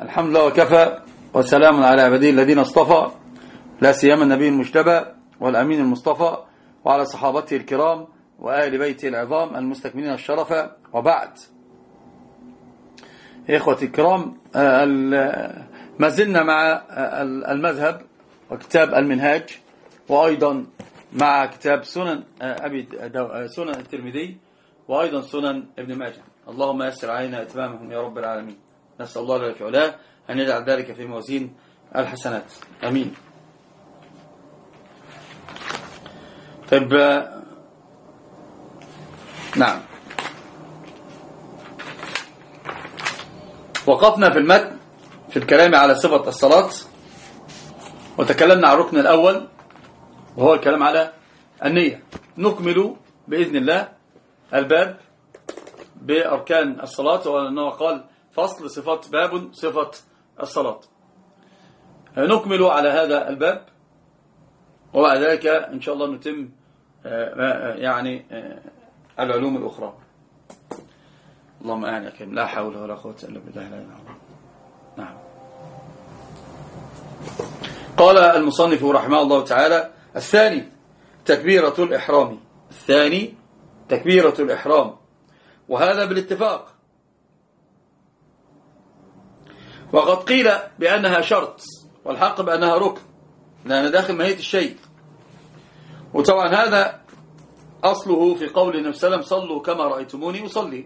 الحمد لله وكفى وسلام على عباده الذين اصطفى، لا سيما النبي المجتبى والأمين المصطفى وعلى صحابته الكرام وآل بيته العظام المستكملين الشرف، وبعد. إخوتي الكرام، ما زلنا مع المذهب وكتاب المنهاج، وأيضا مع كتاب سنن سنن الترمذي، وأيضا سنن ابن ماجه. اللهم يسر علينا إتمامهم يا رب العالمين. نسأل الله جل وعلا أن يجعل ذلك في موازين الحسنات، أمين. طيب، نعم، وقفنا في المتن في الكلام على صفة الصلاة، وتكلمنا عن الركن الأول وهو الكلام على النية. نكمل بإذن الله الباب بأركان الصلاة، وأنه قال فصل صفات باب صفة الصلاة. نكمل على هذا الباب، وبعد ذلك إن شاء الله نتم العلوم الأخرى. اللهم أعني يا كريم، لا حول ولا قوة إلا بالله العلي العظيم. نعم. قال المصنف رحمه الله تعالى: الثاني تكبيرة الإحرام. الثاني تكبيرة الإحرام، وهذا بالاتفاق. وقد قيل بأنها شرط، والحق بأنها ركن، لأن داخل ماهية الشيء. وطبعا هذا أصله في قول النبي صلى الله عليه وسلم: صلوا كما رأيتموني أصلي.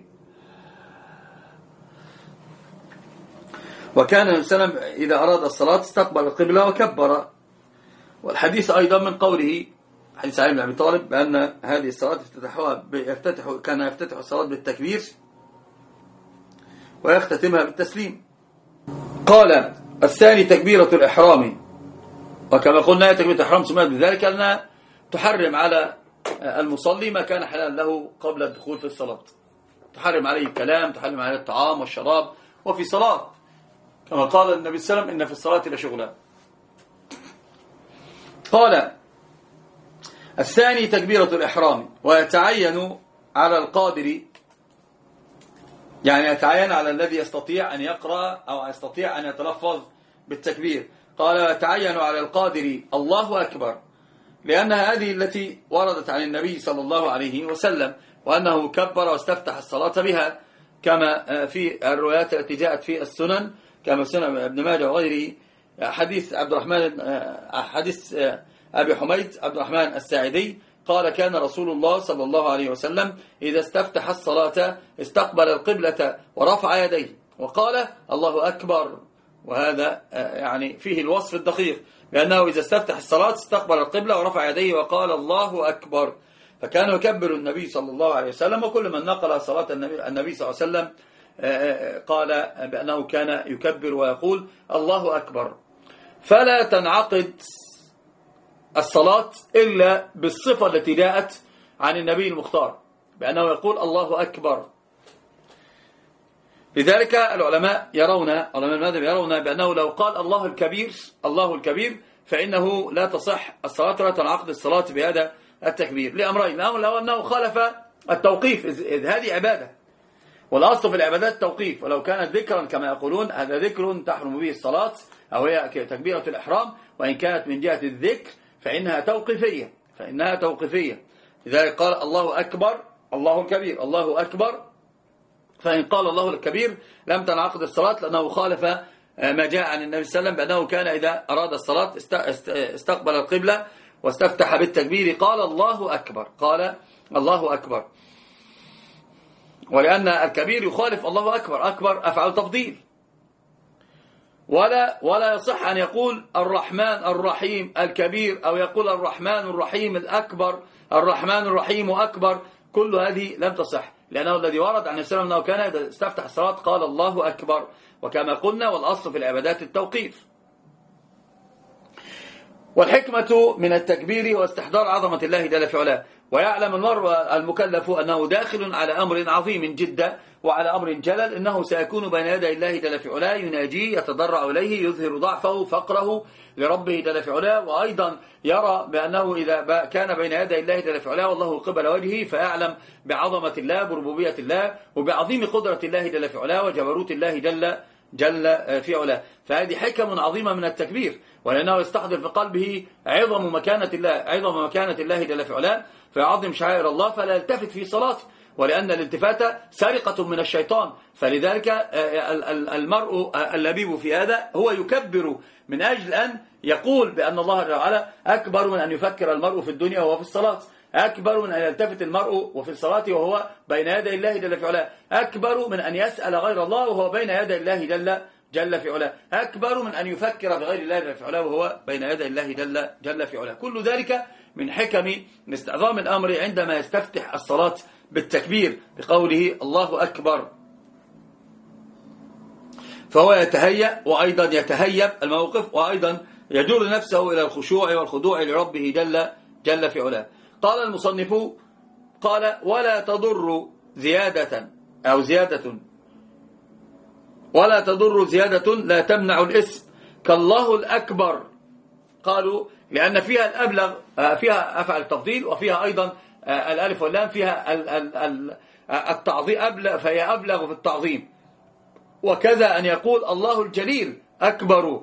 وكان النبي صلى الله عليه وسلم إذا أراد الصلاة استقبل القبلة وكبر. والحديث أيضا من قوله، حديث علي بن أبي طالب، بأن هذه الصلاة كان يفتتح الصلاة بالتكبير ويختتمها بالتسليم. قال: الثاني تكبيرة الإحرام. وكما قلنا تكبيرة الإحرام سميت بذلك لأنها تحرم على المصلي ما كان حلالا له قبل الدخول في الصلاة. تحرم عليه الكلام، تحرم عليه الطعام والشراب، وفي صلاة كما قال النبي صلى الله عليه وسلم: إن في الصلاة لشغلا. قال: الثاني تكبيرة الإحرام، ويتعين على القادر، يعني يتعين على الذي يستطيع أن يقرأ أو يستطيع أن يتلفظ بالتكبير. قال: يتعين على القادر الله أكبر، لأن هذه التي وردت عن النبي صلى الله عليه وسلم، وأنه كبر واستفتح الصلاة بها، كما في الروايات التي جاءت في السنن، كما سنن ابن ماجه وغيره. حديث حديث أبي حميد عبد الرحمن الساعدي قال: كان رسول الله صلى الله عليه وسلم إذا استفتح الصلاة استقبل القبلة ورفع يديه وقال: الله أكبر. وهذا فيه الوصف الدقيق، بأنه إذا استفتح الصلاة استقبل القبلة ورفع يديه وقال: الله أكبر. فكان يكبر النبي صلى الله عليه وسلم، وكل من نقل صلاة النبي صلى الله عليه وسلم قال بأنه كان يكبر ويقول: الله أكبر. فلا تنعقد الصلاة إلا بالصفة التي جاءت عن النبي المختار، بأنه يقول: الله أكبر. لذلك العلماء المذهب يرون بأنه لو قال الله الكبير فإنه لا تصح الصلاة ولا تنعقد الصلاة بهذا التكبير، لأمرين: لو أنه خالف التوقيف، إذ هذه عبادة، والأصل في العبادات التوقيف. ولو كانت ذكرا كما يقولون هذا ذكر تحرم به الصلاة، أو هي تكبيرة الإحرام، وإن كانت من جهة الذكر فإنها توقيفية. لذلك قال: الله أكبر، الله الكبير، الله أكبر. فإن قال الله الكبير لم تنعقد الصلاة، لأنه خالف ما جاء عن النبي صلى الله عليه وسلم، بأنه كان إذا أراد الصلاة استقبل القبلة واستفتح بالتكبير قال: الله أكبر، قال: الله أكبر. ولأن الكبير يخالف الله أكبر، أكبر أفعل تفضيل. ولا يصح أن يقول الرحمن الرحيم الكبير، أو يقول الرحمن الرحيم الأكبر، الرحمن الرحيم أكبر. كل هذه لم تصح، لأنه الذي ورد عن السلام أنه كان إذا استفتح الصلاة قال: الله أكبر. وكما قلنا والأصل في العبادات التوقيف. والحكمة من التكبير واستحضار عظمة الله جل في علاه. ويعلم المرء المكلف أنه داخل على أمر عظيم جدا وعلى أمر جلل، إنه سيكون بين يدي الله جل في علاه، يناجيه، يتضرع إليه، يظهر ضعفه فقره لربه جل في علاه. وأيضا يرى بأنه إذا كان بين يدي الله جل في علاه والله قبل وجهه فيعلم بعظمة الله، بربوبية الله، وبعظيم قدرة الله جل في علاه، وجبروت الله جل في علاه. فهذه حكم عظيمة من التكبير، ولأنه يستحضر في قلبه عظم مكانة الله جل في علاه، فيعظم شعائر الله فلا يلتفت في صلاته، ولأن الالتفات سرقة من الشيطان. فلذلك المرء اللبيب في هذا هو يكبر من أجل أن يقول بأن الله تعالى أكبر من أن يفكر المرء في الدنيا وهو في الصلاة، أكبر من أن يلتفت المرء وفي الصلاة وهو بين يدي الله جل في علاه، أكبر من أن يسأل غير الله وهو بين يدي الله جل في علاه، أكبر من أن يفكر بغير الله جل في علاه وهو بين يدي الله جل في علاه. كل ذلك من حكم استعظام الأمر عندما يستفتح الصلاة بالتكبير بقوله الله أكبر. فهو يتهيأ وأيضا يتهيب الموقف، وأيضا يجر نفسه إلى الخشوع والخضوع لربه جل في علاه. قال المصنف قال ولا تضر زيادة لا تمنع الاسم كالله الأكبر. قالوا لأن فيها الأبلغ، فيها أفعل التفضيل، وفيها أيضا الألف واللام، فيها التعظيم فهي أبلغ في التعظيم. وكذا أن يقول الله الجليل أكبر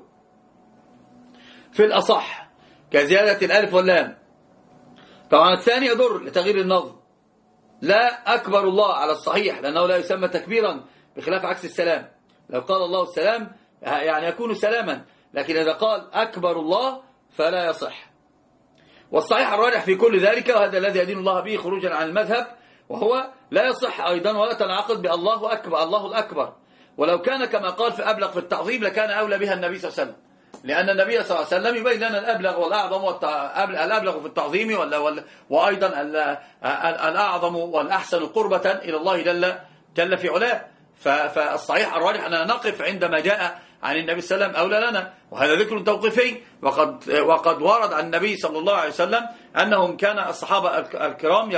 في الأصح كزيادة الألف واللام. طبعا الثاني يضر لتغيير النظم، لا أكبر الله على الصحيح لأنه لا يسمى تكبيرا، بخلاف عكس السلام. لو قال الله السلام يعني يكون سلاما، لكن إذا قال أكبر الله فلا يصح. والصحيح الراجح في كل ذلك، وهذا الذي يدين الله به خروجا عن المذهب، وهو لا يصح أيضا ولا تنعقد بالله أكبر، الله الأكبر. ولو كان كما قال في أبلغ في التعظيم لكان أولى بها النبي صلى الله عليه وسلم، لأن النبي صلى الله عليه وسلم يبين لنا الأبلغ والأعظم الأبلغ في التعظيم وأيضا الأعظم والأحسن قربة إلى الله جل في علاه. فالصحيح الراجح أننا نقف عندما جاء عن النبي صلى الله عليه وسلم أولى لنا، وهذا ذكر توقيفي. وقد ورد عن النبي صلى الله عليه وسلم أنهم كان الصحابة الكرام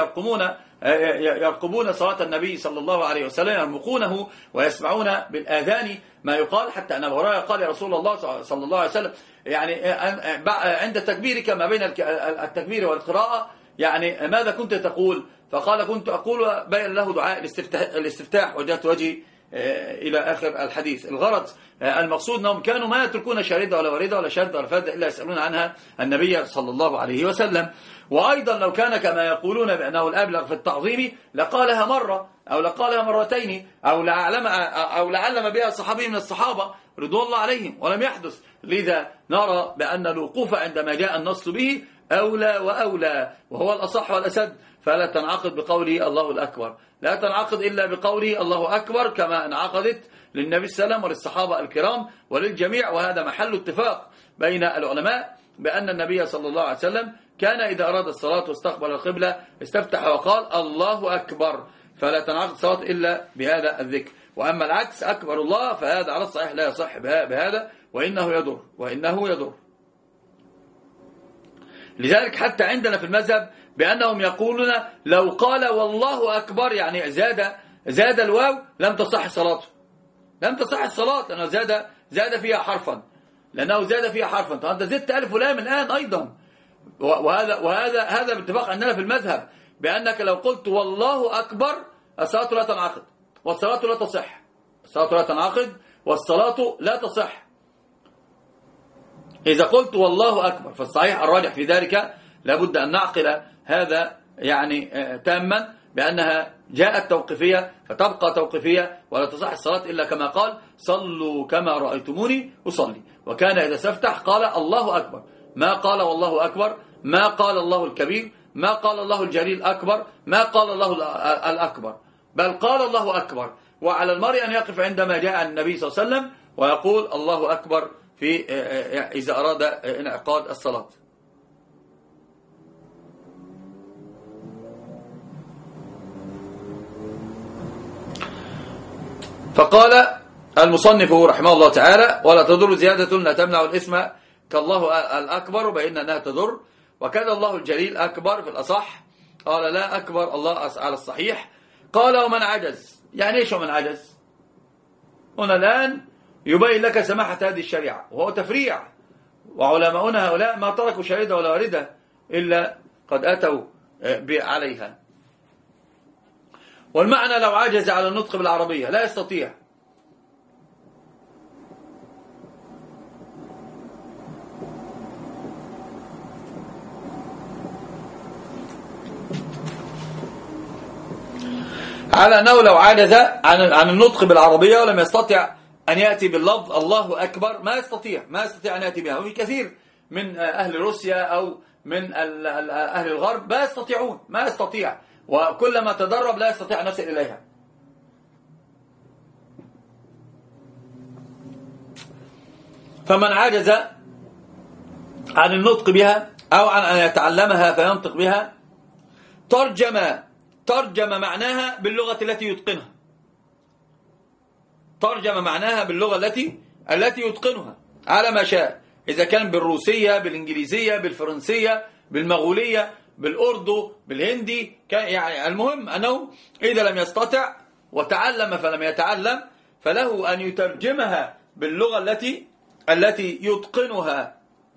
يرقبون صلاة النبي صلى الله عليه وسلم، يرمقونه ويسمعون بالآذان ما يقال، حتى أن أبو هريرة قال يا رسول الله صلى الله عليه وسلم يعني عند تكبيرك ما بين التكبير والقراءة يعني ماذا كنت تقول؟ فقال كنت أقول بين له دعاء الاستفتاح وجهت وجهي إلى آخر الحديث. الغرض المقصود أنهم كانوا ما يتركون شاردة ولا وردة ولا شاردة ولا فردة إلا يسألون عنها النبي صلى الله عليه وسلم. وأيضا لو كان كما يقولون بأنه الأبلغ في التعظيم لقالها مرة أو لقالها مرتين أو لعلم بها صحابي من الصحابة رضوان الله عليهم ولم يحدث. لذا نرى بأن الوقوف عندما جاء النص به أولى وأولى، وهو الأصح والأسد. فلا تنعقد بقوله الله الأكبر، لا تنعقد إلا بقوله الله أكبر كما انعقدت للنبي صلى الله عليه وسلم وللصحابة الكرام وللجميع. وهذا محل اتفاق بين العلماء بأن النبي صلى الله عليه وسلم كان إذا أراد الصلاة واستقبل القبلة استفتح وقال الله أكبر، فلا تنعقد الصلاة إلا بهذا الذكر. وأما العكس أكبر الله فهذا على الصحيح لا يصح بهذا، وإنه يضر. لذلك حتى عندنا في المذهب بأنهم يقولون لو قال والله أكبر يعني زاد الواو لم تصح صلاته، لأنه زاد فيها حرفا، طب أنت زدت ألف ولام الآن أيضا. وهذا باتفاق عندنا في المذهب بأنك لو قلت والله أكبر الصلاة لا تنعقد والصلاة لا تصح، إذا قلت والله أكبر. فالصحيح الراجح في ذلك لابد أن نعقل هذا يعني تاما بأنها جاءت توقيفية فتبقى توقيفية، ولا تصح الصلاة إلا كما قال صلوا كما رأيتموني أصلي. وكان إذا استفتح قال الله أكبر، ما قال والله أكبر، ما قال الله الكبير، ما قال الله الجليل أكبر، ما قال الله الأكبر، بل قال الله أكبر. وعلى المرء أن يقف عندما جاء النبي صلى الله عليه وسلم ويقول الله أكبر في إذا أراد انعقاد الصلاة. فقال المصنف رحمه الله تعالى ولا تضر زيادة لا تمنع الاسم كالله الأكبر بأن أنها تضر، وكذا الله الجليل أكبر في الأصح. قال لا أكبر الله على الصحيح. قال ومن عجز، يعني إيش ومن عجز؟ هنا الآن يبين لك سماحة هذه الشريعة وهو تفريع، وعلماؤنا هؤلاء ما تركوا شهيدة ولا واردة إلا قد أتوا عليها. والمعنى لو عجز على النطق بالعربية لا يستطيع، على أنه لو عجز عن النطق بالعربية ولم يستطع أن يأتي باللفظ الله أكبر ما يستطيع أن يأتي بها. وفي كثير من أهل روسيا أو من أهل الغرب ما يستطيع، وكلما تدرب لا يستطيع أن يصل إليها. فمن عجز عن النطق بها أو عن أن يتعلمها فينطق بها ترجم معناها باللغة التي يتقنها، ترجم معناها باللغة التي يتقنها على ما شاء، إذا كان بالروسية، بالإنجليزية، بالفرنسية، بالمغولية، بالأردو، بالهندي، يعني المهم أنه إذا لم يستطع وتعلم فلم يتعلم فله أن يترجمها باللغة التي يتقنها.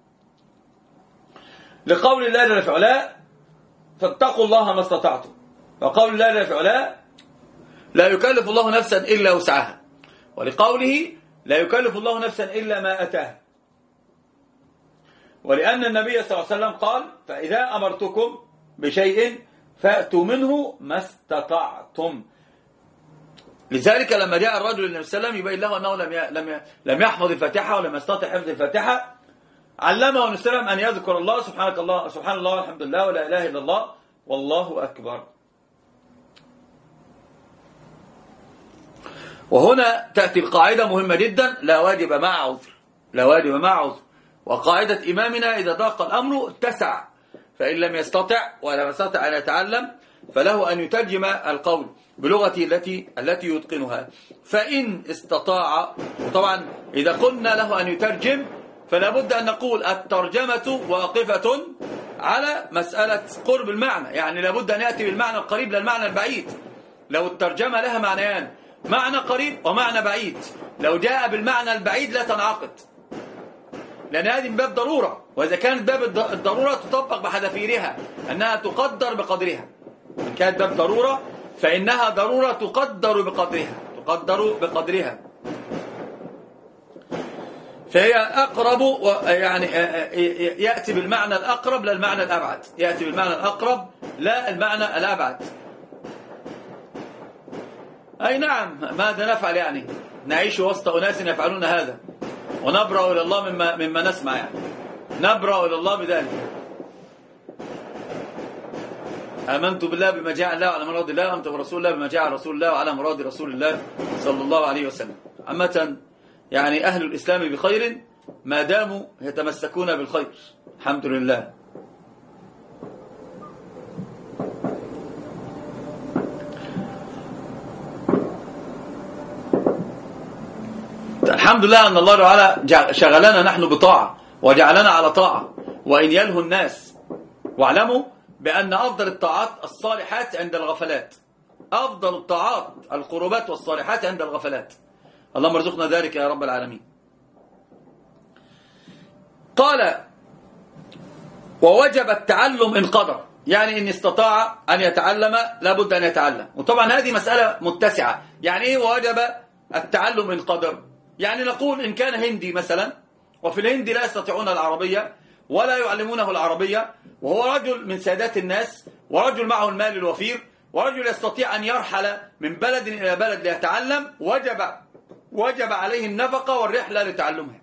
لقول الله جل في علاه فاتقوا الله ما استطعتم، وقول الله جل في علاه لا يكلف الله نفسا إلا وسعها، ولقوله لا يكلف الله نفسا إلا ما أتاها. ولأن النبي صلى الله عليه وسلم قال فإذا أمرتكم بشيء فأتوا منه ما استطعتم. لذلك لما جاء الرجل للنبي صلى الله عليه وسلم يبين له أنه لم يحفظ الفاتحة ولم يستطع حفظ الفاتحة، علمه النبي صلى الله عليه وسلم أن يذكر الله سبحان الله والحمد لله ولا إله إلا الله والله أكبر. وهنا تأتي القاعدة مهمة جدا: لا واجب مع عذر، لا واجب مع عذر. وقاعدة إمامنا إذا ضاق الأمر اتسع، فإن لم يستطع ولم يستطع أن يتعلم فله أن يترجم القول بلغته التي يتقنها. فإن استطاع، وطبعا إذا قلنا له أن يترجم فلا بد أن نقول الترجمة واقفة على مسألة قرب المعنى، يعني لا بد أن يأتي بالمعنى القريب للمعنى البعيد. لو الترجمة لها معنيان، معنى قريب ومعنى بعيد، لو جاء بالمعنى البعيد لا تنعقد، لأن هذه من باب ضرورة، وإذا كانت باب الضرورة تطبق بحذافيرها أنها تقدر بقدرها. إن كانت باب ضرورة فإنها ضرورة تقدر بقدرها، فهي أقرب، يعني يأتي بالمعنى الأقرب لا المعنى الأبعد، يأتي بالمعنى الأقرب لا المعنى الأبعد. أي نعم، ماذا نفعل؟ يعني نعيش وسط أناس يفعلون هذا ونبرأ إلى الله مما نسمع، يعني نبرأ إلى الله بذلك. آمنت بالله بما جاء الله وعلى مراد الله، وآمنت برسول الله بما جاء رسول الله وعلى مراد رسول الله صلى الله عليه وسلم. عامة يعني أهل الإسلام بخير ما داموا يتمسكون بالخير، الحمد لله. الحمد لله أن الله تعالى شغلنا نحن بطاعة وجعلنا على طاعة، وإن يلهوا الناس. واعلموا بأن أفضل الطاعات الصالحات عند الغفلات، أفضل الطاعات القربات والصالحات عند الغفلات. اللهم ارزقنا ذلك يا رب العالمين. قال ووجب التعلم إن قدر، يعني إن استطاع أن يتعلم لابد أن يتعلم. وطبعا هذه مسألة متسعة. يعني إيه ووجب التعلم إن قدر؟ يعني نقول إن كان هندي مثلا، وفي الهند لا يستطيعون العربية ولا يعلمونه العربية، وهو رجل من سادات الناس ورجل معه المال الوفير ورجل يستطيع أن يرحل من بلد إلى بلد ليتعلم، وجب عليه النفقة والرحلة لتعلمها.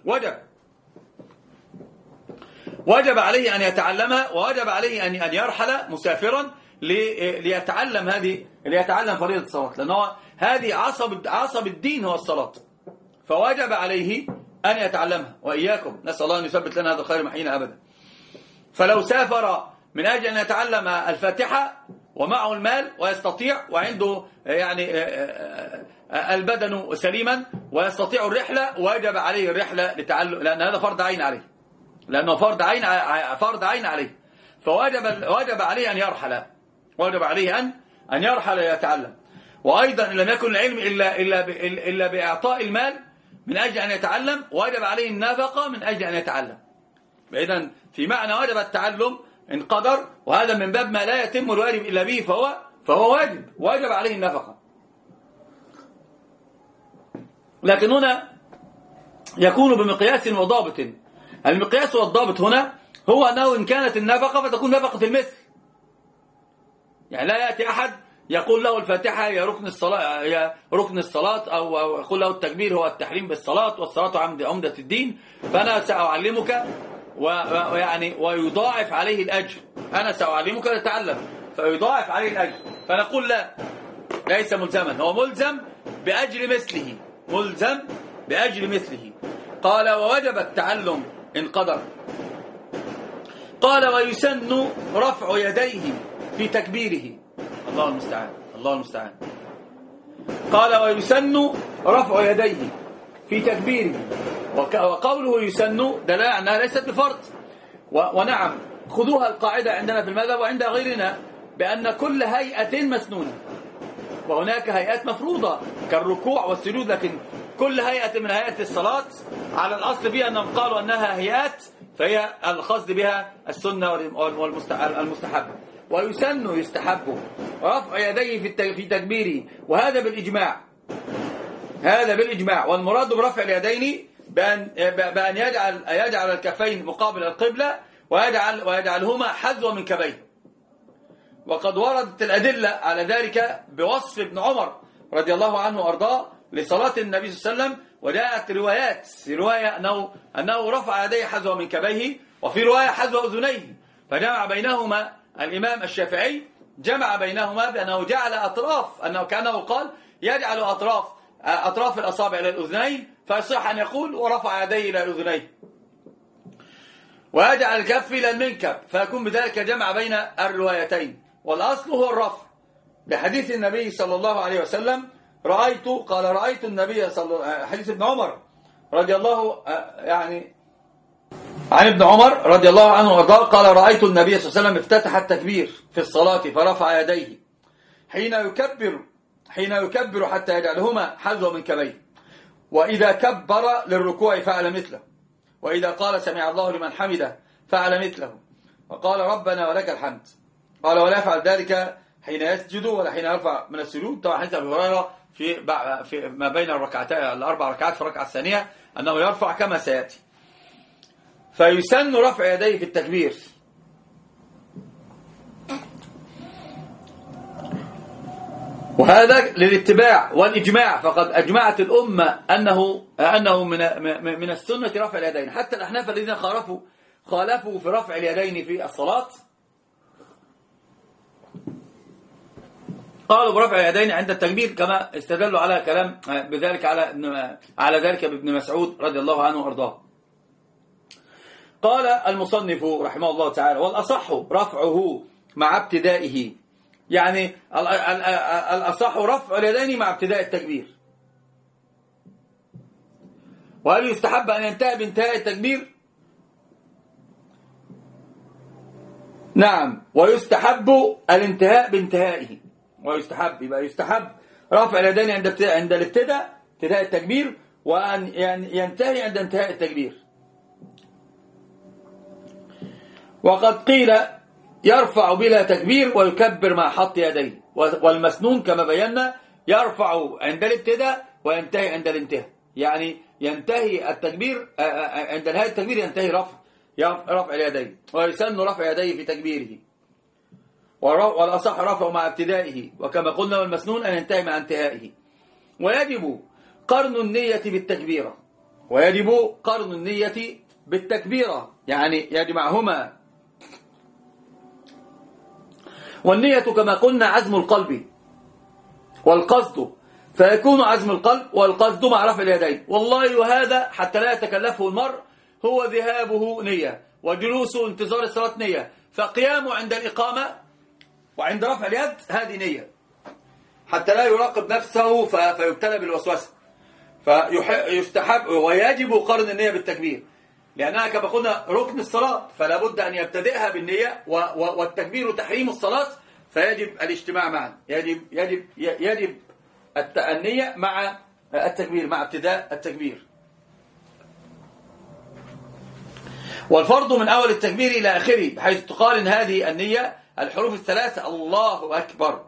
وجب عليه أن يتعلمها، ووجب عليه أن يرحل مسافرا ليتعلم فريضة الصلاة، لأنه هذه عصب الدين هو الصلاة، فوجب عليه أن يتعلمها. وإياكم نسأل الله أن يثبت لنا هذا الخير محينا أبدا. فلو سافر من أجل أن يتعلم الفاتحة ومعه المال ويستطيع وعنده يعني البدن سليما ويستطيع الرحلة، وجب عليه الرحلة لتعلم، لأن هذا فرض عين عليه، لأنه فرض عين عليه. فوجب عليه أن يرحل، وجب عليه أن يرحل ليتعلم. وأيضا إن لم يكن العلم إلا بإعطاء المال من أجل أن يتعلم، وجب عليه النفقة من أجل أن يتعلم. إذن في معنى وجب التعلم إن قدر، وهذا من باب ما لا يتم الواجب إلا به، فهو واجب عليه النفقة. لكن هنا يكون بمقياس وضابط. المقياس والضابط هنا هو أنه إن كانت النفقة فتكون نفقة المثل، يعني لا يأتي أحد يقول له الفاتحة هي ركن الصلاة أو يقول له التكبير هو التحريم بالصلاة والصلاة عمدة الدين، فأنا سأعلمك ويعني ويضاعف عليه الأجر. أنا سأعلمك لتتعلم فيضاعف عليه الأجر. فنقول لا، ليس ملزما، هو ملزم بأجر مثله، ملزم بأجر مثله. قال ووجب التعلم إن قدر. قال ويسن رفع يديه في تكبيره. الله المستعان، الله المستعان. قال ويسن رفع يديه في تكبيره. وقوله يسن دلاله أنها ليست بفرض. ونعم خذوها القاعدة عندنا في المذهب وعند غيرنا بأن كل هيئة مسنونة، وهناك هيئات مفروضة كالركوع والسجود، لكن كل هيئة من هيئات الصلاة على الأصل فيها أنهم قالوا أنها هيئات، فهي القصد بها السنة والمستحب. ويسن يستحب رفع يديه في تكبيره، وهذا بالإجماع، هذا بالإجماع. والمراد برفع اليدين بأن يجعل الكفين مقابل القبلة ويجعلهما حذو من كبيه. وقد وردت الأدلة على ذلك بوصف ابن عمر رضي الله عنه وأرضاه لصلاة النبي صلى الله عليه وسلم، وجاءت روايات، في رواية أنه رفع يديه حذو من كبيه، وفي رواية حذو أذنيه. فجمع بينهما الإمام الشافعي، جمع بينهما بأنه جعل أطراف، أنه كأنه قال يجعل أطراف الأصابع إلى الأذنين، فيصح أن يقول ورفع يديه إلى الأذنين، ويجعل الكف إلى المنكب، فيكون بذلك جمع بين الروايتين. والأصل هو الرفع، بحديث النبي صلى الله عليه وسلم رأيت النبي حديث ابن عمر رضي الله عن ابن عمر رضي الله عنه وارضاه قال رأيت النبي صلى الله عليه وسلم افتتح التكبير في الصلاة فرفع يديه حين يكبر حتى يجعلهما حذو من كبيه، وإذا كبر للركوع فعل مثله، وإذا قال سمع الله لمن حمده فعل مثله، وقال ربنا ولك الحمد. قال ولا يفعل ذلك حين يسجد ولا حين يرفع من السجود. طبعا حديث أبي هريرة في ما بين الركعتين الأربع ركعات في الركعة الثانية أنه يرفع كما سيأتي. فيسن رفع يديه في التكبير. وهذا للاتباع والإجماع، فقد أجمعت الأمة أنه من السنة رفع اليدين. حتى الأحناف الذين خالفوا في رفع اليدين في الصلاة قالوا برفع اليدين عند التكبير، كما استدلوا على كلام بذلك على ذلك بابن مسعود رضي الله عنه وارضاه. قال المصنف رحمه الله تعالى والأصح رفعه مع ابتدائه، يعني الأصح رفع اليدين مع ابتداء التكبير. وهل يستحب أن ينتهي بانتهاء التكبير؟ نعم، ويستحب الانتهاء بانتهائه. يستحب رفع اليدين عند ابتداء التكبير، وأن ينتهي عند انتهاء التكبير. وقد قيل يرفع بلا تكبير ويكبر مع حط يديه، والمسنون كما بينا يرفع عند الابتداء وينتهي عند الانتهاء، يعني ينتهي التكبير عند نهاية التكبير ينتهي رفع اليدين، ويسن رفع يديه في تكبيره. والأصح رفعه مع ابتدائه، وكما قلنا والمسنون أن ينتهي مع انتهائه. ويجب قرن النية بالتكبيرة، يعني يجمعهما. والنية كما قلنا عزم القلب والقصد، فيكون عزم القلب والقصد مع رفع اليدين. والله وهذا حتى لا يتكلفه المرء، هو ذهابه نية، وجلوسه انتظار الصلاة نية، فقيامه عند الإقامة وعند رفع اليد هذه نية، حتى لا يراقب نفسه فيبتلى بالوسوسة. فيستحب ويجب قرن النية بالتكبير، لأنها كما قلنا ركن الصلاة، فلا بد أن يبتدئها بالنية، والتكبير تحريم الصلاة، فيجب الاجتماع معا. يجب النية مع التكبير، مع ابتداء التكبير. والفرض من أول التكبير إلى آخره، بحيث تقارن هذه النية الحروف الثلاثة الله أكبر.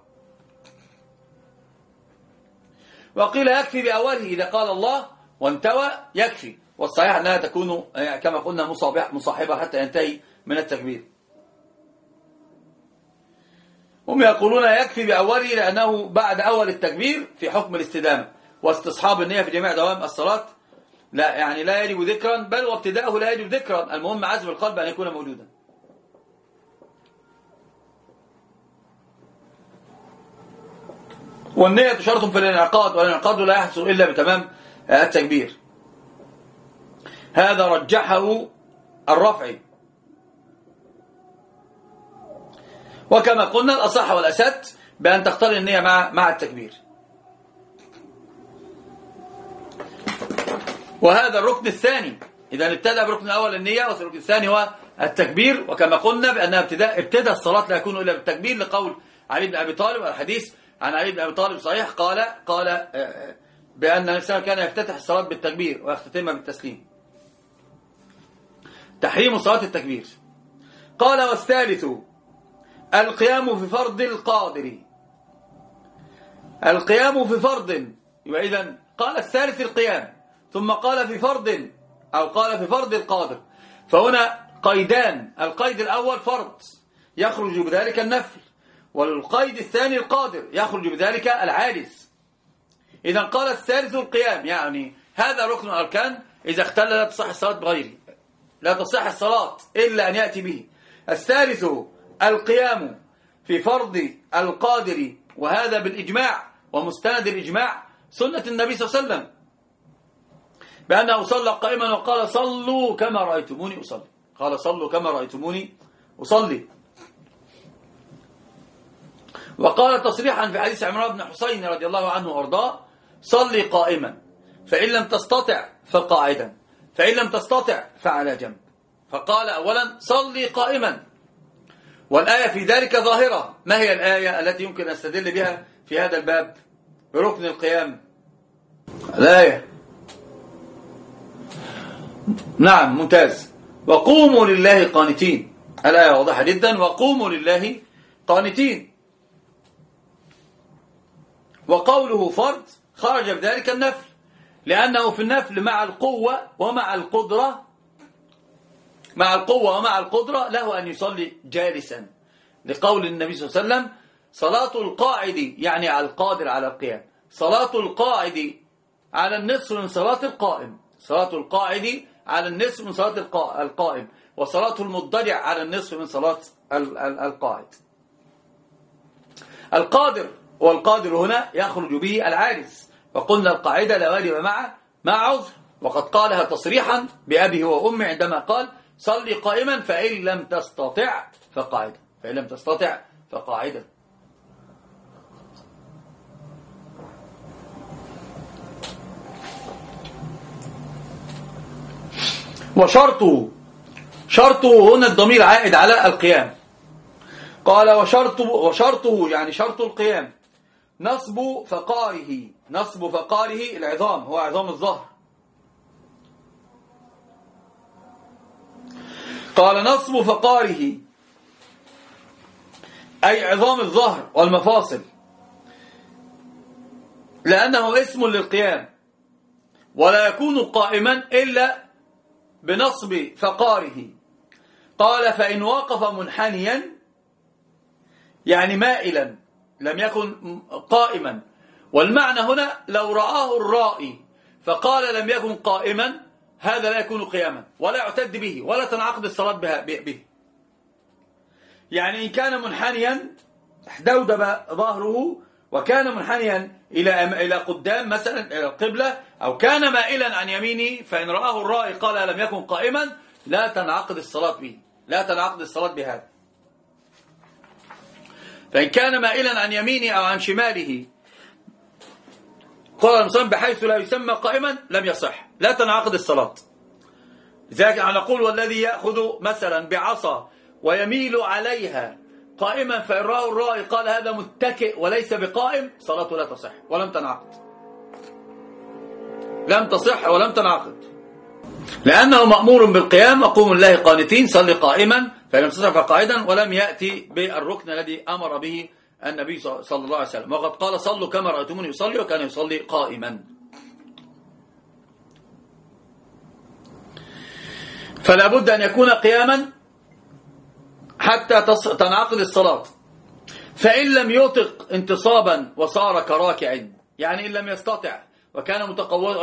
وقيل يكفي بأوله إذا قال الله وانتوى يكفي، والصحيح أنها تكون كما قلنا مصاحبة حتى ينتهي من التكبير. هم يقولون يكفي بأوله لأنه بعد أول التكبير في حكم الاستدامة واستصحاب النية في جميع دوام الصلاة، لا يعني لا يجب ذكرا، بل وابتداءه لا يجب ذكرا، المهم عزم القلب أن يكون موجودا. والنية شرط في الانعقاد، والانعقاد لا يحصل إلا بتمام التكبير. هذا رجحه الرفعي. وكما قلنا الأصح والأسد بأن تقترن النية مع التكبير. وهذا الركن الثاني، إذا ابتدأ بركن الأول النية، والركن الثاني هو التكبير. وكما قلنا بأنها ابتدأ الصلاة لا يكون إلا بالتكبير، لقول علي بن أبي طالب، والحديث عن علي بن أبي طالب صحيح، قال بأن الإنسان كان يفتتح الصلاة بالتكبير ويختتمها بالتسليم. تحريم صلاة التكبير. قال والثالث القيام في فرض القادر. القيام في فرض، يبقى إذن قال الثالث القيام، ثم قال في فرض، أو قال في فرض القادر، فهنا قيدان. القيد الأول فرض يخرج بذلك النفل، والقيد الثاني القادر يخرج بذلك العاجز. إذن قال الثالث القيام، يعني هذا ركن الأركان إذا اختل لا تصح الصلاة بغيره، لا تصح الصلاة إلا أن يأتي به. الثالث القيام في فرض القادر، وهذا بالإجماع ومستند الإجماع سنة النبي صلى الله عليه وسلم، بأنه صلى قائما وقال صلوا كما رأيتموني أصلي. قال صلوا كما رأيتموني أصلي. وقال تصريحا في حديث عمران بن حسين رضي الله عنه وارضاه صلي قائما، فإن لم تستطع فقاعدا، فإن لم تستطع فعلى جنب. فقال أولا صلي قائما، والآية في ذلك ظاهرة. ما هي الآية التي يمكن أن استدل بها في هذا الباب بركن القيام؟ الآية، نعم ممتاز، وقوموا لله قانتين. الآية واضحة جدا، وقوموا لله قانتين. وقوله فرض خرج بذلك النفل، لأنه في النفل مع القوة ومع القدرة، مع القوة ومع القدرة له أن يصلي جالسا، لقول النبي صلى الله عليه وسلم صلاة القاعد، يعني على القادر على القيام، صلاة القاعد على النصف من صلاة القائم، صلاة القاعد على النصف من صلاة القائم، وصلاة المضطجع على النصف من صلاة القاعد. القادر، والقادر هنا يخرج به العاجز، وقلنا القاعدة لا واجب مع عذر، وقد قالها تصريحا بأبي وأمي عندما قال صلي قائما فإن لم تستطع فقاعدا، فإن لم تستطع فقاعدا. شرطه هنا الضمير عائد على القيام. قال وشرطه يعني شرط القيام نصب فقاره العظام، هو عظام الظهر. قال نصب فقاره أي عظام الظهر والمفاصل، لأنه اسم للقيام، ولا يكون قائما إلا بنصب فقاره. قال فإن وقف منحنيا يعني مائلا لم يكن قائما، والمعنى هنا لو رآه الرائي فقال لم يكن قائما، هذا لا يكون قياما ولا يعتد به ولا تنعقد الصلاة به. يعني إن كان منحنيا احدودب ظهره وكان منحنيا إلى قدام مثلا إلى القبلة، أو كان مائلا عن يمينه، فإن رآه الرائي قال لم يكن قائما لا تنعقد الصلاة به، لا تنعقد الصلاة بهذا. فإن كان مائلا عن يمينه أو عن شماله قال المصنف بحيث لا يسمى قائما لم يصح، لا تنعقد الصلاة. لذلك نقول والذي يأخذ مثلا بعصا ويميل عليها قائما فإن رأى الرائي قال هذا متكئ وليس بقائم، صلاته لا تصح ولم تنعقد، لم تصح ولم تنعقد، لأنه مأمور بالقيام وقوموا لله قانتين، صلي قائما فإن لم تستطع فقاعدا، ولم يأتي بالركن الذي أمر به النبي صلى الله عليه وسلم، وقد قال صلوا كما رأيتموني يصلي، وكان يصلي قائما. فلا بد أن يكون قياما حتى تنعقد الصلاة. فإن لم يطق انتصابا وصار كراكع، يعني إن لم يستطع وكان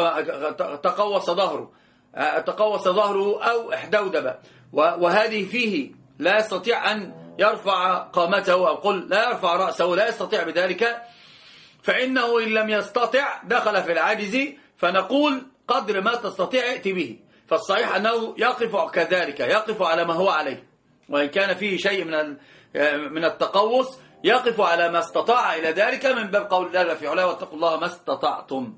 تقوس ظهره أو احدودب، وهذه فيه لا يستطيع أن يرفع قامته، أو قل لا يرفع رأسه، لا يستطيع بذلك، فإنه إن لم يستطع دخل في العاجز، فنقول قدر ما تستطيع ائت به. فالصحيح أنه يقف كذلك، يقف على ما هو عليه، وإن كان فيه شيء من التقوس يقف على ما استطاع إلى ذلك، من باب قول الله في علاه واتقوا الله ما استطعتم.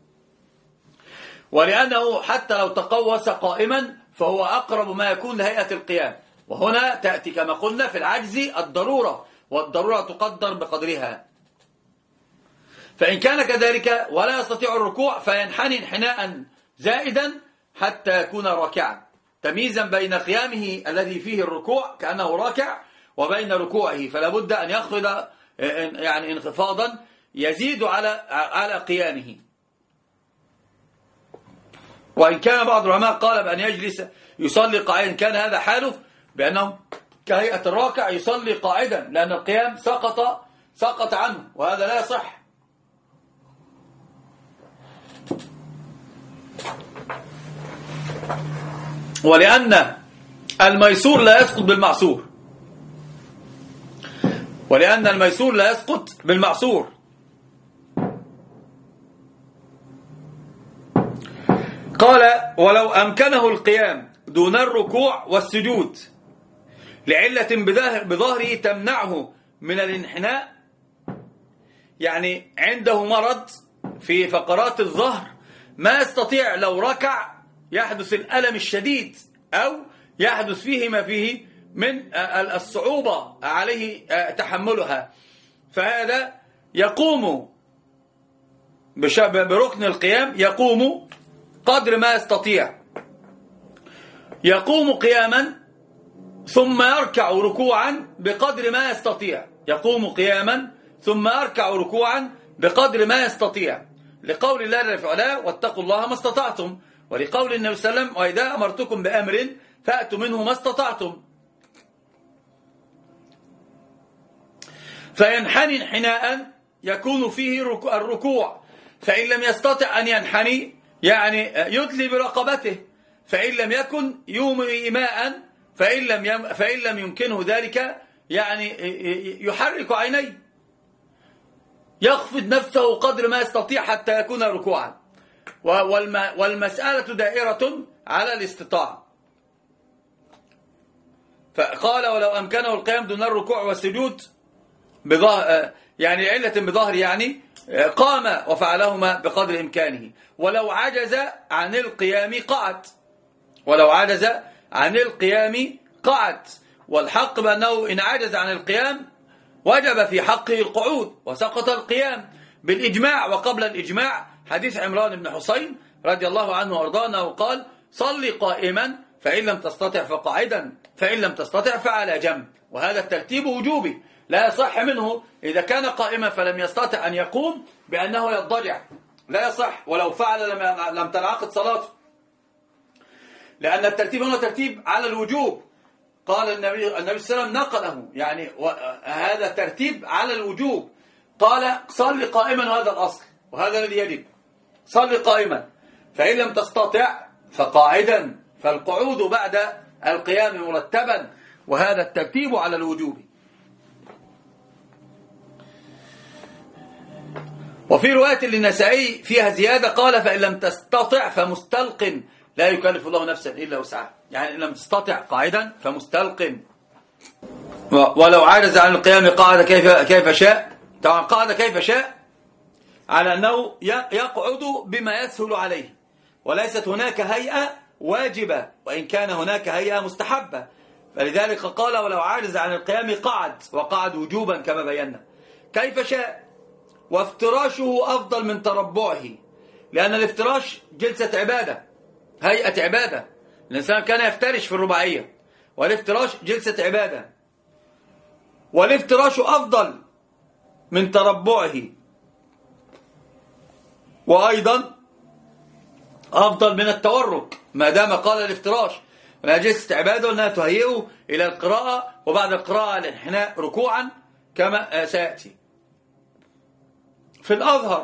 ولأنه حتى لو تقوس قائما فهو أقرب ما يكون لهيئة القيام، وهنا تأتي كما قلنا في العجز الضرورة، والضرورة تقدر بقدرها. فإن كان كذلك ولا يستطيع الركوع فينحني انحناء زائدا حتى يكون راكعا، تمييزا بين قيامه الذي فيه الركوع كأنه راكع وبين ركوعه، فلا بد أن يخفض يعني انخفاضا يزيد على قيامه. وإن كان بعض العلماء قال بأن يجلس يصلي قاعدا، كان هذا حاله بأنه كهيئة الراكع يصلي قاعدا، لأن القيام سقط عنه، وهذا لا يصح. ولأن الميسور لا يسقط بالمعسور، ولأن الميسور لا يسقط بالمعسور. قال ولو أمكنه القيام دون الركوع والسجود لعلة بظهره تمنعه من الانحناء، يعني عنده مرض في فقرات الظهر ما يستطيع، لو ركع يحدث الألم الشديد أو يحدث فيه ما فيه من الصعوبة عليه تحملها، فهذا يقوم بركن القيام، يقوم قدر ما يستطيع، يقوم قياما ثم يركع ركوعا بقدر ما يستطيع، يقوم قياما ثم يركع ركوعا بقدر ما يستطيع، لقول الله جل وعلا واتقوا الله ما استطعتم، ولقول النبي صلى الله عليه وسلم وإذا أمرتكم بأمر فأتوا منه ما استطعتم. فينحني انحناء يكون فيه الركوع، فإن لم يستطع أن ينحني يعني يدلي برقبته، فإن لم يكن يومئ إيماء، فإن لم يمكنه ذلك يعني يحرك عينيه، يخفض نفسه قدر ما يستطيع حتى يكون ركوعا، والمسألة دائرة على الاستطاعة. فقال ولو أمكنه القيام دون الركوع والسجود يعني علة بظهر، يعني قام وفعلهما بقدر إمكانه، ولو عجز عن القيام قعد، ولو عجز عن القيام قعد. والحق بأنه إن عجز عن القيام وجب في حقه القعود وسقط القيام بالإجماع. وقبل الإجماع حديث عمران بن حسين رضي الله عنه وارضاه أنه قال صلي قائما فإن لم تستطع فقاعدا فإن لم تستطع فعلى جنب، وهذا الترتيب وجوبي لا يصح منه إذا كان قائما فلم يستطع أن يقوم بأنه يضجع، لا يصح، ولو فعل لم تنعقد صلاته، لأن الترتيب هنا ترتيب على الوجوب. قال النبي صلى الله عليه وسلم نقله، يعني هذا ترتيب على الوجوب، قال صل قائما، وهذا الأصل وهذا الذي يجب، صل قائما، فإن لم تستطع فقاعدا، فالقعود بعد القيام مرتبا، وهذا الترتيب على الوجوب. وفي رواية للنسائي فيها زيادة قال فإن لم تستطع فمستلق، لا يكلف الله نفسا إلا وسعها، يعني إن لم تستطع قاعدا فمستلق. ولو عجز عن القيام قعد كيف شاء، طبعا قعد كيف شاء على أنه يقعد بما يسهل عليه، وليست هناك هيئة واجبة، وإن كان هناك هيئة مستحبة، فلذلك قال ولو عجز عن القيام قعد، وقعد وجوبا كما بينا كيف شاء. وافتراشه أفضل من تربعه، لأن الافتراش جلسة عبادة، هيئة عبادة، الإنسان كان يفترش في الرباعية، والافتراش جلسة عبادة، والافتراش أفضل من تربعه، وأيضا أفضل من التورك، ما دام قال الافتراش ولا جلسة عبادة وأنها تهيئه إلى القراءة، وبعد القراءة الانحناء ركوعا كما سيأتي في الأظهر.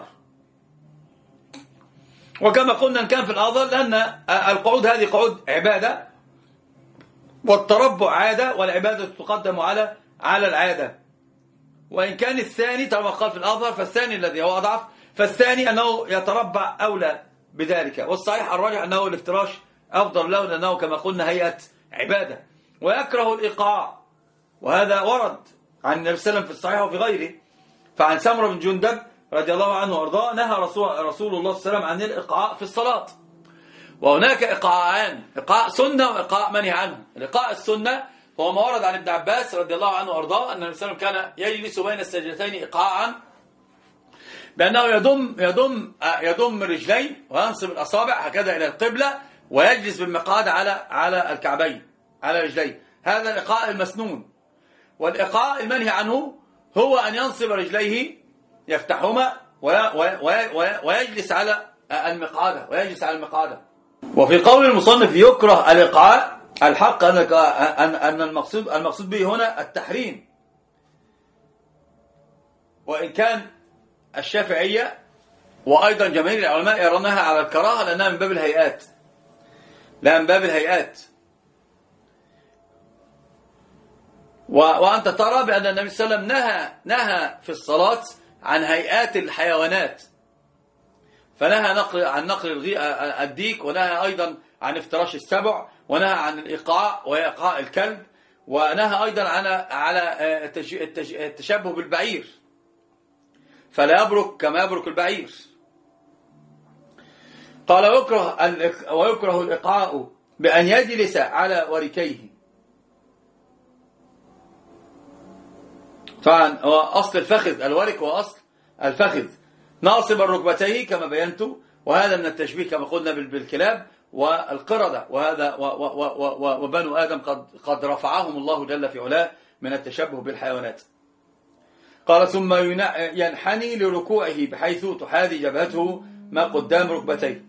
وكما قلنا إن كان في الأظهر لأن القعود هذه قعود عبادة، والتربع عادة، والعبادة تقدم على العادة. وإن كان الثاني طالما قال في الأظهر، فالثاني الذي هو أضعف، فالثاني أنه يتربع أولى بذلك. والصحيح الراجح أنه الافتراش أفضل له، لأنه كما قلنا هيئة عبادة. ويكره الإيقاع، وهذا ورد عن النبي صلى الله عليه وسلم في الصحيح وفي غيره. فعن سمرة بن جندب رضي الله عنه وارضاه نهى رسول الله صلى الله عليه وسلم عن الإيقاع في الصلاة. وهناك إيقاعان، إيقاع سنة وإيقاع منهي عنه. الإيقاع السنة هو ما ورد عن ابن عباس رضي الله عنه وارضاه أن النبي صلى الله عليه وسلم كان يجلس بين السجدتين إيقاعا، بأنه يضم رجلين وينصب الأصابع هكذا إلى القبلة، ويجلس بالمقعد على الكعبين على رجلين. هذا الإيقاع المسنون. والإيقاع المنهي عنه هو أن ينصب رجليه يفتحهما ويجلس على المقعدة. وفي قول المصنف يكره الإيقاع، الحق أن المقصود به هنا التحريم. وإن كان الشافعية وأيضا جماهير العلماء يرونها على الكراهة، لأنها من باب الهيئات، لا من باب الهيئات. وأنت ترى بأن النبي صلى الله عليه وسلم نهى في الصلاة عن هيئات الحيوانات، فنهى عن نقل الديك، ونهى أيضا عن افتراش السبع، ونهى عن الإيقاع وإيقاع الكلب، ونهى أيضا على التشبه بالبعير، فلا يبرك كما يبرك البعير. قال ويكره الإيقاع بأن يجلس على وركيه. طبعا هو أصل الفخذ، الورك هو أصل الفخذ، ناصب الركبتين كما بينت، وهذا من التشبيه كما قلنا بالكلاب والقردة، وهذا وبنو آدم قد رفعهم الله جل في علاه من التشبه بالحيوانات. قال ثم ينحني لركوعه بحيث تحاذي جبهته ما قدام ركبتيه.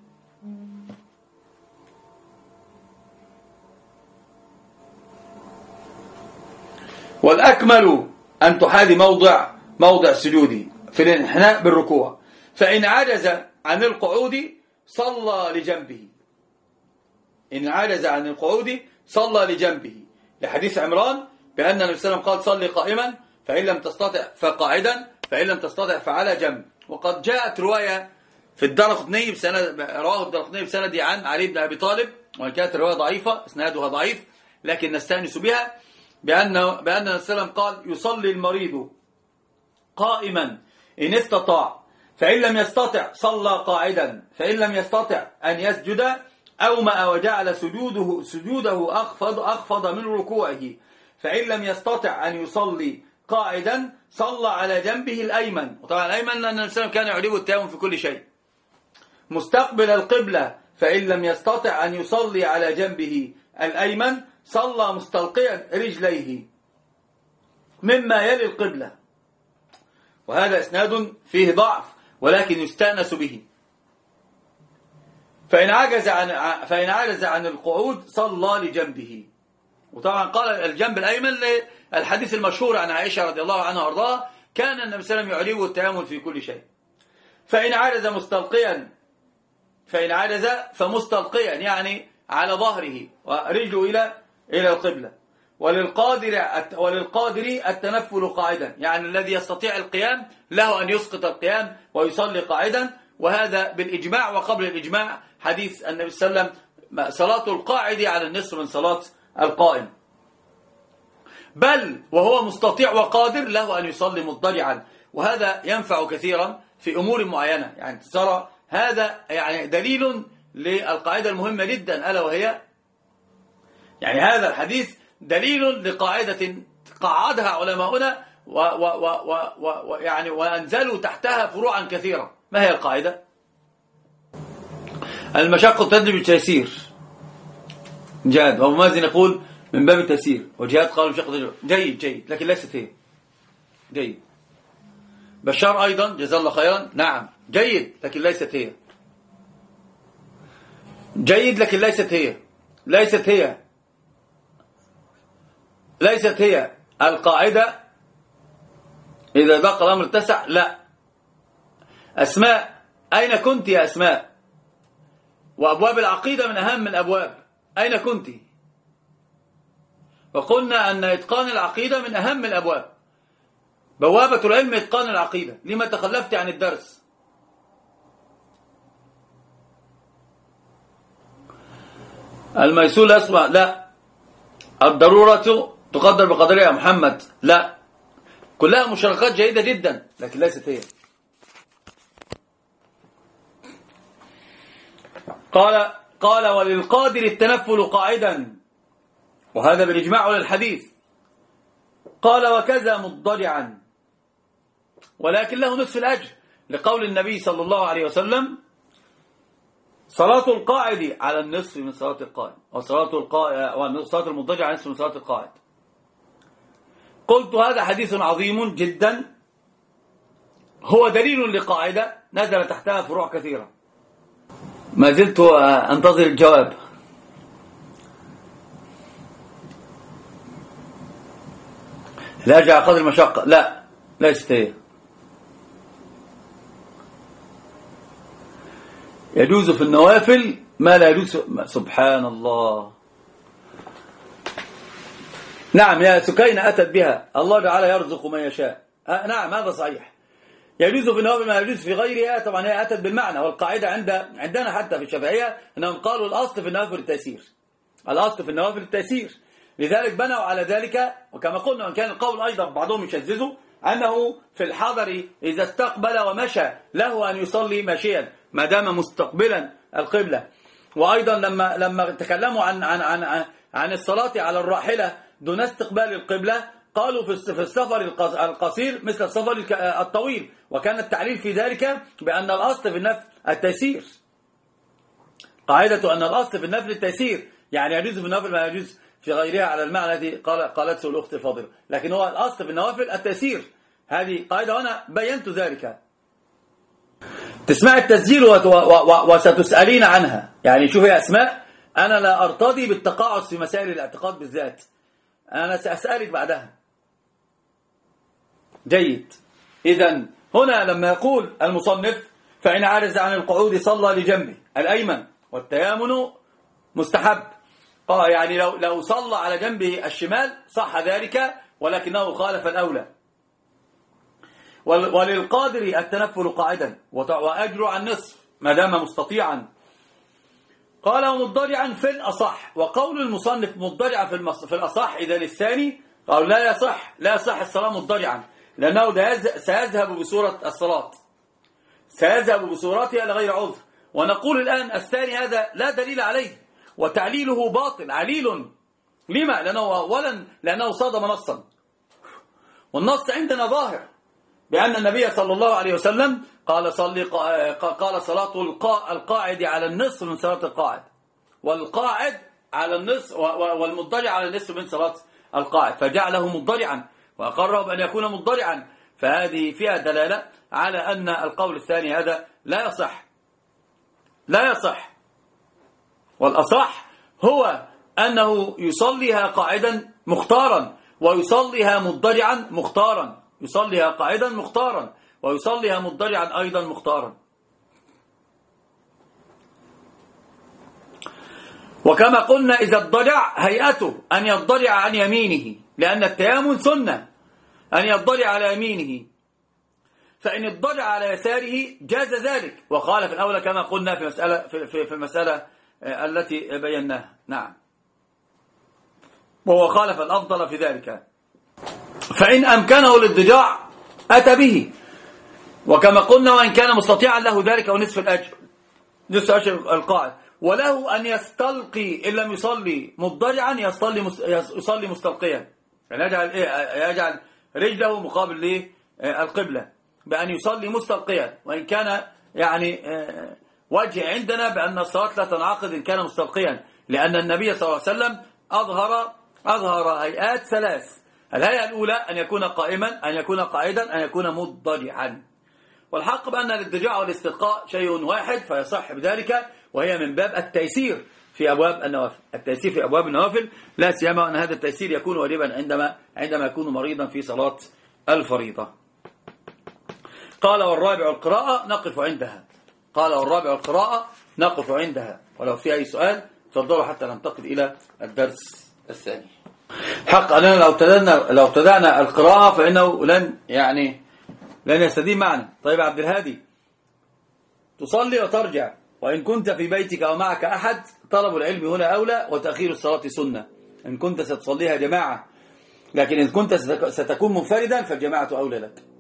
والأكمل أن تحاذي موضع سجوده في الانحناء بالركوع، فإن عجز عن القعود صلى لجنبه. إن عجز عن القعود صلى لجنبه، لحديث عمران بأن النبي صلى الله عليه وسلم قال صلي قائما، فإن لم تستطع فقاعدا، فإن لم تستطع فعلى جنب. وقد جاءت رواية في الدارقطني رواه الدارقطني بسند عن علي بن أبي طالب، وإن كانت الرواية ضعيفة، إسنادها ضعيف، لكن نستأنس بها، بأن النبي صلى الله عليه وسلم قال يصلي المريض قائما إن استطاع، فإن لم يستطع صلى قاعدا، فإن لم يستطع أن يسجد أومأ وجعل سجوده أخفض من ركوعه، فإن لم يستطع أن يصلي قاعدا صلى على جنبه الأيمن. وطبعا الأيمن لأن النبي صلى الله عليه وسلم كان يعجبه التيمم في كل شيء. مستقبل القبلة، فإن لم يستطع أن يصلي على جنبه الأيمن صلى مستلقيا رجليه مما يلي القبلة. وهذا إسناد فيه ضعف ولكن يستأنس به. فإن عجز عن القعود صلى لجنبه. وطبعا قال الجنب الأيمن للحديث المشهور عن عائشة رضي الله عنها وارضاها كان النبي صلى الله عليه وسلم يعليه التيمم في كل شيء. فإن عجز فمستلقيا يعني على ظهره ورجله إلى القبلة. وللقادر التنفل قاعدا، يعني الذي يستطيع القيام له أن يسقط القيام ويصلي قاعدا. وهذا بالإجماع، وقبل الإجماع حديث النبي صلى الله عليه وسلم صلاة القاعد على النصف من صلاة القائم، بل وهو مستطيع وقادر له أن يصلي مضطجعا. وهذا ينفع كثيرا في أمور معينة. يعني ترى هذا يعني دليل للقاعدة المهمة جدا، ألا وهي يعني هذا الحديث دليل لقاعدة قعدها علماؤنا يعني وأنزلوا تحتها فروعا كثيرة. ما هي القاعدة؟ المشقة تجلب التيسير. جاد وابو مازن يقول من باب التيسير، وجهاد قال المشقة تجلب. جيد لكن ليست هي. جيد. بشار أيضا جزاه الله خيرا، نعم جيد لكن ليست هي. جيد لكن ليست هي القاعدة. إذا بقى الأمر اتسع لا. أسماء، أين كنت يا أسماء؟ وأبواب العقيدة من أهم الأبواب، أين كنت؟ وقلنا أن إتقان العقيدة من أهم الأبواب، بوابة العلم إتقان العقيدة. لما تخلفت عن الدرس؟ الميسور أسمع لا. الضرورة تقدر بقدرها يا محمد لا. كلها مشاركات جيدة جدا لكن ليست هي. قال وللقادر التنفل قاعدا، وهذا بالإجماع على الحديث. قال وكذا مضطجعا، ولكن له نصف الأجر، لقول النبي صلى الله عليه وسلم صلاة القاعد على النصف من صلاة القائم، وصلاة المضطجع على النصف من صلاة القاعد. قلت هذا حديث عظيم جدا، هو دليل لقاعدة نزل تحتها فروع كثيرة. ما زلت أنتظر الجواب. لا جاء قدر المشقة لا، ليست هي. يجوز في النوافل ما لا يجوز. سبحان الله. نعم يا سكينة أتت بها، الله تعالى يرزق من يشاء. نعم هذا صحيح. يجوز في النوافل ما يجوز في غيرها. طبعا هي أتت بالمعنى، والقاعدة عندنا حتى في الشافعية أنهم قالوا الأصل في النوافل التيسير، الأصل في النوافل التيسير. لذلك بنوا على ذلك. وكما قلنا وإن كان القول أيضا بعضهم يشذذه أنه في الحضر إذا استقبل ومشى له أن يصلي ماشيا ما دام مستقبلا القبلة. وأيضا لما تكلموا عن الصلاة على الراحلة دون استقبال القبلة قالوا في السفر القصير مثل السفر الطويل، وكان التعليل في ذلك بأن الأصل في النفل التيسير. قاعدة أن الأصل في النفل التيسير، يعني يجوز في النفل ما يجوز في غيرها على المعنى الذي قالته الأخت الفاضلة، لكن هو الأصل في النوافل التيسير. هذه قاعدة وأنا بينت ذلك. تسمع التسجيل وستسألين عنها. يعني شوف يا أسماء، أنا لا أرتضي بالتقاعس في مسائل الاعتقاد بالذات، أنا سأسألك بعدها. جيد. إذن هنا لما يقول المصنف فإن عارز عن القعود صلى لجنبه الأيمن والتيامن مستحب. يعني لو صلى على جنبه الشمال صح ذلك، ولكنه خالف الأولى. وللقادر التنفل قاعدا وأجر عن النصف ما دام مستطيعا. قال ومضطجعا في الأصح. وقول المصنف مضطجعا في الأصح إذن الثاني قالوا لا يصح الصلاة مضطجعا، لأنه سيذهب بصورة الصلاة، سيذهب بصورتها لغير عذر. ونقول الآن الثاني هذا لا دليل عليه، وتعليله باطل عليل. لما؟ لأنه صادم نصا، والنص عندنا ظاهر بأن النبي صلى الله عليه وسلم قال صلاة القاعد على النصف من صلاة القاعد، والقاعد على النصف والمضطجع على النصف من صلاة القاعد، فجعله مضطجعا وأقره بأن يكون مضطجعا. فهذه فيها دلالة على أن القول الثاني هذا لا يصح. والأصح هو أنه يصليها قاعدا مختارا ويصليها مضطجعا مختارا، يصليها قاعدا مختارا ويصليها مضطجعا أيضا مختارا. وكما قلنا إذا اضطجع هيئته أن يضطجع عن يمينه، لأن التيامن سنة أن يضطجع على يمينه، فإن اضطجع على يساره جاز ذلك، وخالف الأولى كما قلنا في المسألة التي بيناها. نعم، وهو خالف الأفضل في ذلك. فإن أمكنه الاضطجاع أتى به، وكما قلنا وإن كان مستطيعا له ذلك ونصف الأجر، نصف أجر القاعد. وله أن يستلقي إن لم يصلي مضطجعا يصلي مستلقيا، يعني يجعل رجله مقابل للقبلة بأن يصلي مستلقيا. وإن كان يعني وجه عندنا بأن الصلاة لا تنعقد إن كان مستلقيا، لأن النبي صلى الله عليه وسلم أظهر هيئات ثلاث. الهيئة الأولى أن يكون قائما، أن يكون قاعدا، أن يكون مضطجعا. والحق بأن الاضطجاع والاستلقاء شيء واحد فيصح بذلك، وهي من باب التيسير في أبواب النوافل. التيسير في أبواب النوافل لا سيما أن هذا التيسير يكون واجبا عندما يكون مريضا في صلاة الفريضة. قال والرابع القراءة نقف عندها. قال والرابع القراءة نقف عندها، ولو في أي سؤال تفضلوا حتى ننتقل إلى الدرس الثاني. حق أننا لو ابتدأنا القراءة فإنه لن يستديم معنا. طيب عبد الهادي، تصلي وترجع، وإن كنت في بيتك ومعك أحد طلب العلم هنا أولى، وتأخير الصلاة سنة إن كنت ستصليها جماعة، لكن إن كنت ستكون منفردا فالجماعة أولى لك.